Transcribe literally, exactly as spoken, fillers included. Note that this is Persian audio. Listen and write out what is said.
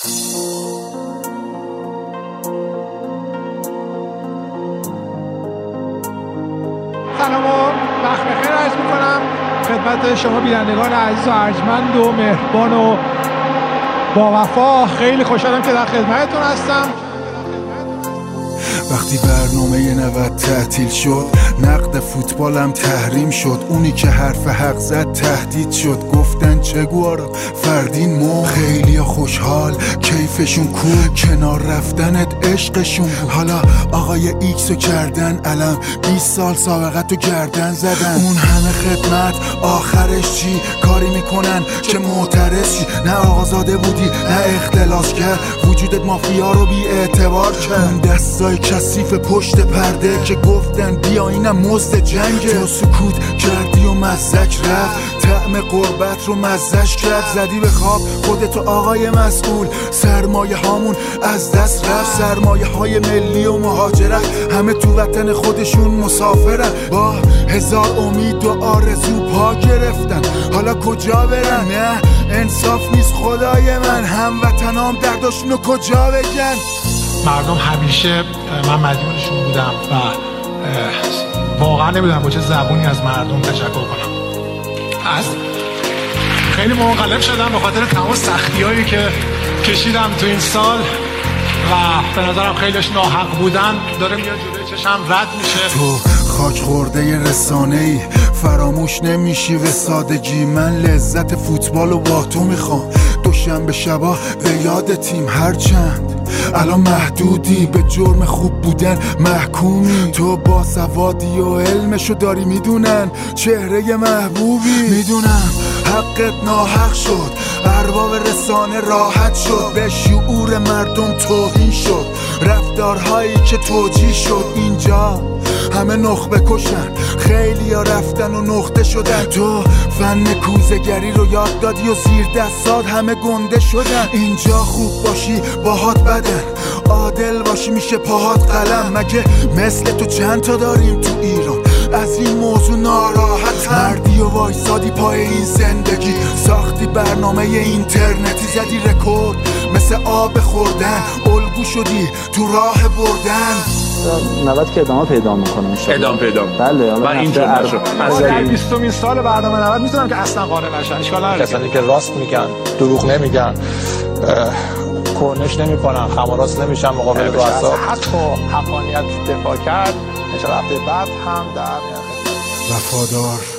سلام و وقت بخیر عرض میکنم خدمت شما بینندگان عزیز و ارجمند و مهربان و با وفا. خیلی خوشحالم که در خدمتتون هستم. وقتی برنامه نود تعطیل شد، نقد فوتبالم تحریم شد. اونی که حرف حق زد تهدید شد. گفتن چگوارا فردین مو. خیلی خوشحال کیفشون کول، کنار رفتنت عشقشون بود. حالا آقای ایکسو کردن علم، بیست سال سابقت رو گردن زدن. اون همه خدمت آخرش چی؟ کاری میکنن که معترض شی. نه آقازاده بودی نه اختلاس کرد، وجودت مافیا رو بی اعتبار کرد. اون دستای کثیف پشت پرده که گفتن بیا اینم مزد جنگه. تو سکوت کردی و مزک رفت، طعم قربت رو مزش کرد. زدی به خواب خودتو آقای مسئول، سرمایه هامون از دست رفت. سرمایه های ملی و مهاجرت، همه تو وطن خودشون مسافرن. با هزار امید و آرزو پا گرفتن، حالا کجا برن؟ نه انصاف نیست خدای من، هموطنام درداشونو کجا بگن؟ مردم همیشه من مدیونشون بودم و واقعا نمیدونم با چه زبونی از مردم تشکر کنم. از خیلی منقلب شدم به خاطر تمام سختی‌هایی که کشیدم تو این سال و به نظرم خیلیش ناحق بودن داره میاد جلوی چشم رد میشه. تو خاک خورده رسانه‌ای، فراموش نمیشی به سادگی. من لذت فوتبالو با تو میخوام، دوشنبه شبا به یاد تیم. هرچند الان محدودی به جرم خوب بودن محکومی، تو با سوادی و علمشو داری میدونن چهره محبوبی. میدونم حقت ناحق شد، ارباب رسانه راحت شد، به شعور مردم توهین شد. رفتارهایی که توجیه شد اینجا همه نخبه کشن، خیلی ها رفتن و نقطه شدن. تو فن کوزه‌گری رو یاد دادی و زیر دستات همه گنده شدن. اینجا خوب باشی باهات بدن، عادل باشی میشه پاهات قلم. مگه مثل تو چند تا داریم تو ایران از این موضوع ناراحت؟ مردی و وایسادی پای این زندگی، ساختی برنامه اینترنتی، زدی رکورد مثل آب خوردن، الگو شدی تو راه بردن. نود که ادامه پیدا میکنه ان شاءالله. ادامه پیدا میکنه. بله حالا اینجا نشو. از در بیستمین سال برنامه نود میتونم که اصلا قانع نشن. اشکال نداره. کسانی که راست میگن، دروغ نمیگن، کرنش نمیکنن، خماراس نمیشن مقابل رؤسا. حتی حقانیت دفاع کرد. ان شاءالله هفته بعد هم در وفادار